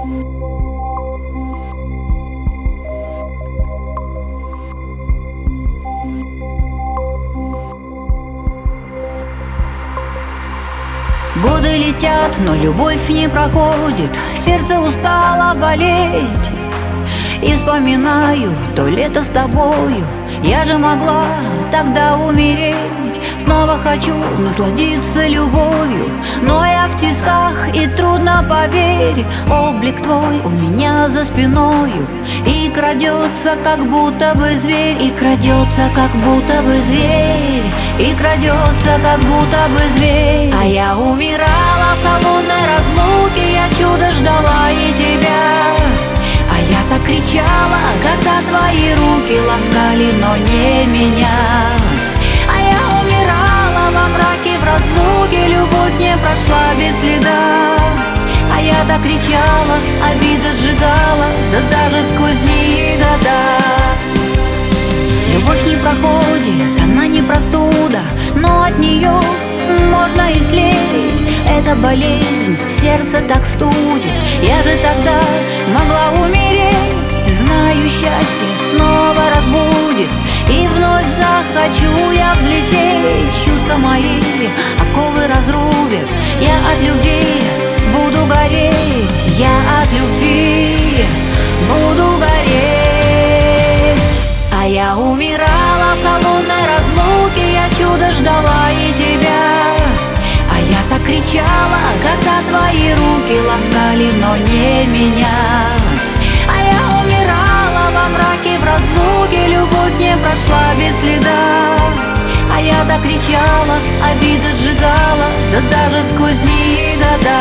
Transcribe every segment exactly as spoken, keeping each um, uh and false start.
Годы летят, но любовь не проходит, сердце устало болеть. И вспоминаю то лето с тобою, я же могла тогда умереть. Снова хочу насладиться любовью, но я в тисках, и трудно, поверь. Облик твой у меня за спиною, и крадется, как будто бы зверь, и крадется, как будто бы зверь, и крадется, как будто бы зверь. А я умирала в холодной разлуке, я чудо ждала и тебя. А я так кричала, когда твои руки ласкали, но не меня. А я умирала во мраке, в разлуке, любовь не прошла без следа. А я так кричала, обида сжигала, да даже сквозь дни и года. Любовь не проходит, она не простуда, но от нее можно исцелить. Это болезнь, сердце так студит, я же тогда могла умереть. Знаю, счастье снова разбудит, и вновь захочу я взлететь. Чувства мои оковы разрубят, я от любви буду гореть, я от любви буду гореть. А я умирала в холодной разлуке, я чудо ждала и тебя. А я так кричала, когда твои руки ласкали, но не меня. А я умирала во мраке, в разлуке, любовь не прошла без следа. А я так кричала, обида сжигала, да даже сквозь дни и года.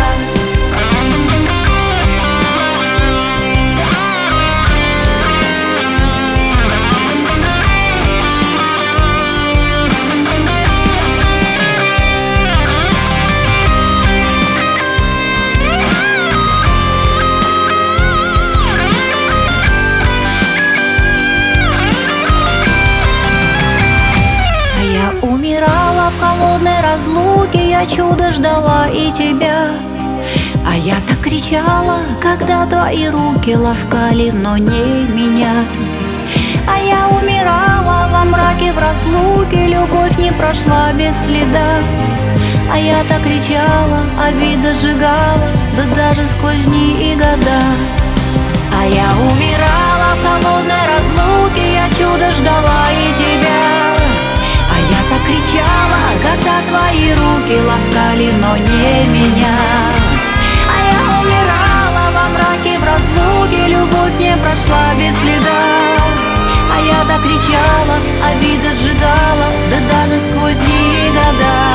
Умирала в холодной разлуке, я чудо ждала и тебя. А я так кричала, когда твои руки ласкали, но не меня. А я умирала во мраке, в разлуке, любовь не прошла без следа. А я так кричала, обида сжигала, да даже сквозь дни и года. А я умирала в холодной разлуке, я чудо ждала и тебя. А я так кричала, когда твои руки ласкали, но не меня. А я умирала во мраке, в разлуке, любовь не прошла без следа. А я так кричала, обида сжигала, да даже сквозь дни и года.